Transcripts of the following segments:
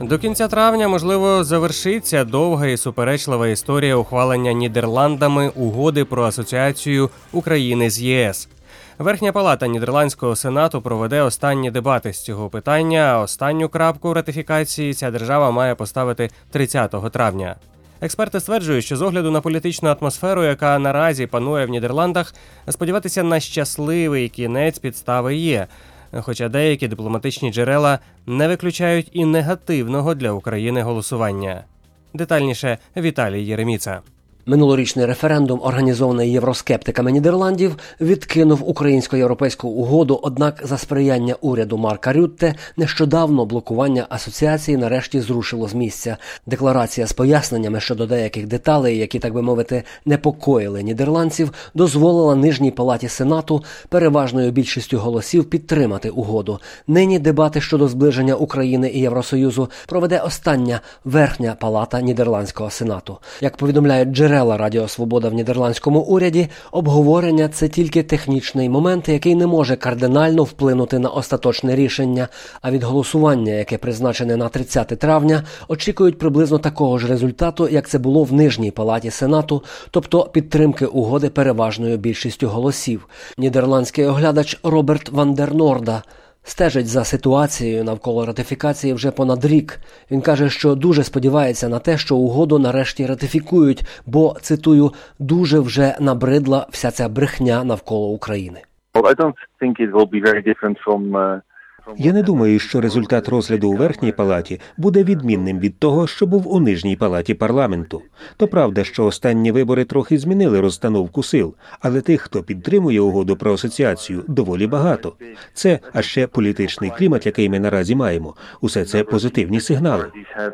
До кінця травня, можливо, завершиться довга і суперечлива історія ухвалення Нідерландами угоди про асоціацію України з ЄС. Верхня палата Нідерландського Сенату проведе останні дебати з цього питання, а останню крапку в ратифікації ця держава має поставити 30 травня. Експерти стверджують, що з огляду на політичну атмосферу, яка наразі панує в Нідерландах, сподіватися на щасливий кінець підстави є. Хоча деякі дипломатичні джерела не виключають і негативного для України голосування. Детальніше Віталій Єреміца. Минулорічний референдум, організований євроскептиками Нідерландів, відкинув українсько-європейську угоду, однак за сприяння уряду Марка Рютте нещодавно блокування асоціації нарешті зрушило з місця. Декларація з поясненнями щодо деяких деталей, які, так би мовити, непокоїли нідерландців, дозволила нижній палаті Сенату переважною більшістю голосів підтримати угоду. Нині дебати щодо зближення України і Євросоюзу проведе остання верхня палата Нідерландського Сенату. Як повідомляють джерела Радіо Свобода в нідерландському уряді, обговорення – це тільки технічний момент, який не може кардинально вплинути на остаточне рішення, а від голосування, яке призначене на 30 травня, очікують приблизно такого ж результату, як це було в нижній палаті Сенату, тобто підтримки угоди переважною більшістю голосів. Нідерландський оглядач Роберт Ван дер Норда стежить за ситуацією навколо ратифікації вже понад рік. Він каже, що дуже сподівається на те, що угоду нарешті ратифікують, бо, цитую, «дуже вже набридла вся ця брехня навколо України». Я не думаю, що результат розгляду у верхній палаті буде відмінним від того, що був у нижній палаті парламенту. То правда, що останні вибори трохи змінили розстановку сил, але тих, хто підтримує угоду про асоціацію, доволі багато. Це, а ще політичний клімат, який ми наразі маємо. Усе це позитивні сигнали.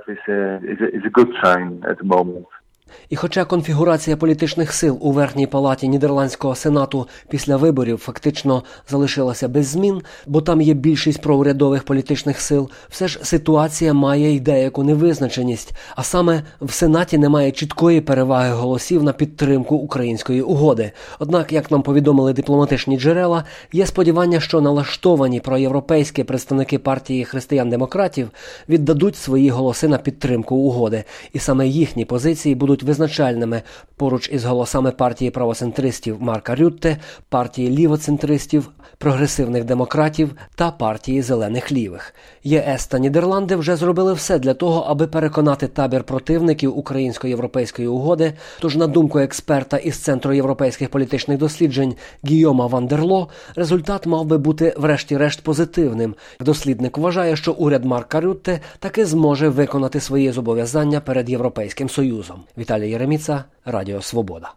І хоча конфігурація політичних сил у верхній палаті Нідерландського Сенату після виборів фактично залишилася без змін, бо там є більшість проурядових політичних сил, все ж ситуація має й деяку невизначеність, а саме в Сенаті немає чіткої переваги голосів на підтримку української угоди. Однак, як нам повідомили дипломатичні джерела, є сподівання, що налаштовані проєвропейські представники партії християн-демократів віддадуть свої голоси на підтримку угоди, і саме їхні позиції будуть визначальними поруч із голосами партії правоцентристів Марка Рютте, партії лівоцентристів, прогресивних демократів та партії зелених лівих. ЄС та Нідерланди вже зробили все для того, аби переконати табір противників українсько-європейської угоди, тож, на думку експерта із Центру європейських політичних досліджень Гійома Ван дер Ло, результат мав би бути врешті-решт позитивним. Дослідник вважає, що уряд Марка Рютте таки зможе виконати свої зобов'язання перед Європейським Союзом. Віталій Єреміца, Радіо Свобода.